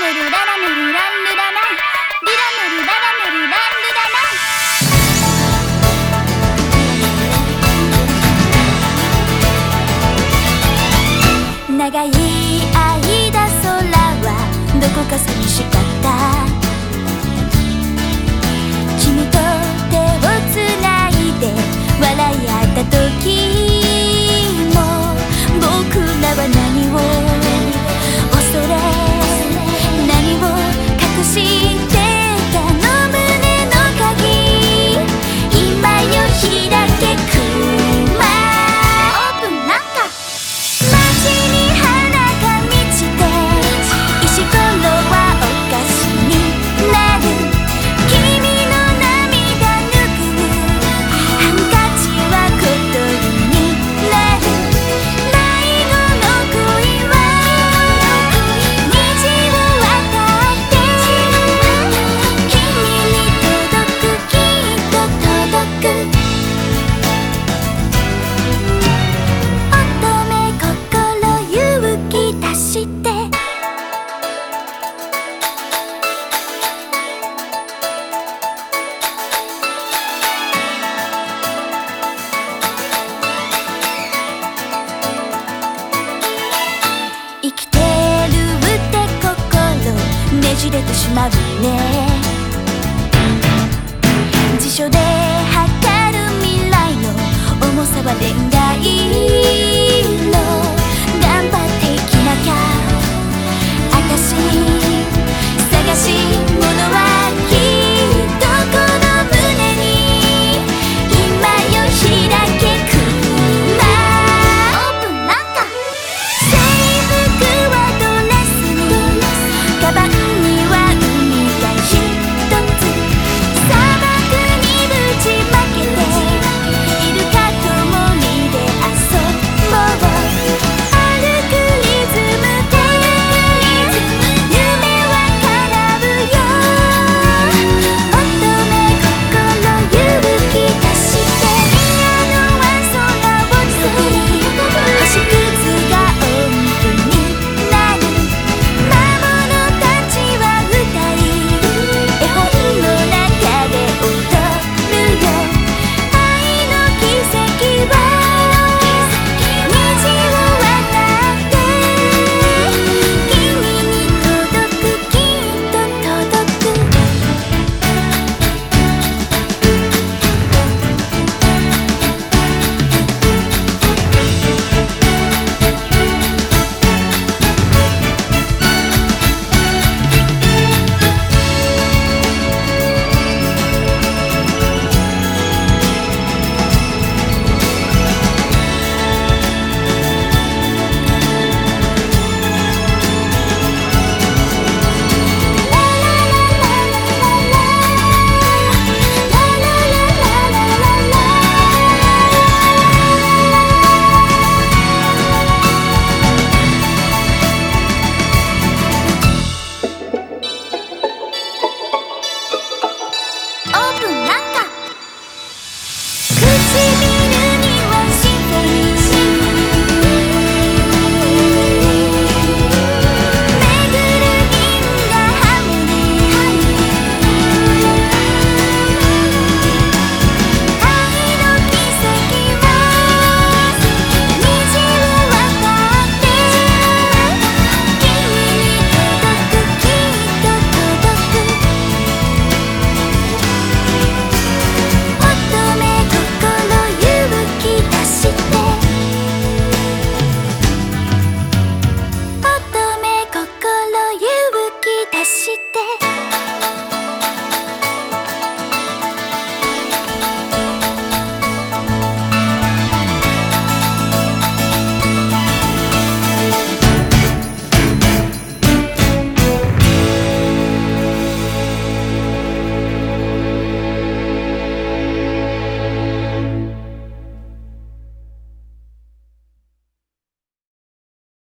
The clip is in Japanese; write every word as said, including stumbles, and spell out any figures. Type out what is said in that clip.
メルララメルランルラランリラメルララメルランルララン。長い間空はどこか寂しかった。君と手をつないで笑い合った時も、僕らは何を恐れ何を隠してたの。胸の鍵今よ開けくまオープンなんか街に花が満ちて石ころはお菓子になる。君の涙ぬぐハンカチは小鳥になる。迷子の恋は虹を渡って君に届く、きっと届く。乙女心勇気出して生きてるって心ねじれてしまうね。辞書で測る未来の重さはレンガ色。頑張って生きなきゃ私探し物はきっとこの胸に今よ開けくまオープンなんか制服はドレスにカバンには海がひとつ。砂漠にぶちまけてイルカと森で遊ぼう。歩くリズムで夢は叶うよ。乙女心勇気出してピアノは空を作り星屑が音符になる。魔物たちは歌い絵本の中で踊るよ。愛の奇跡は虹を渡って君に届く、きっと届く。オープンなんか唇にはしてるめぐる銀河ハムに愛の奇跡は虹を渡って君に届く、きっと届く。乙女心勇気出して乙女心勇気出して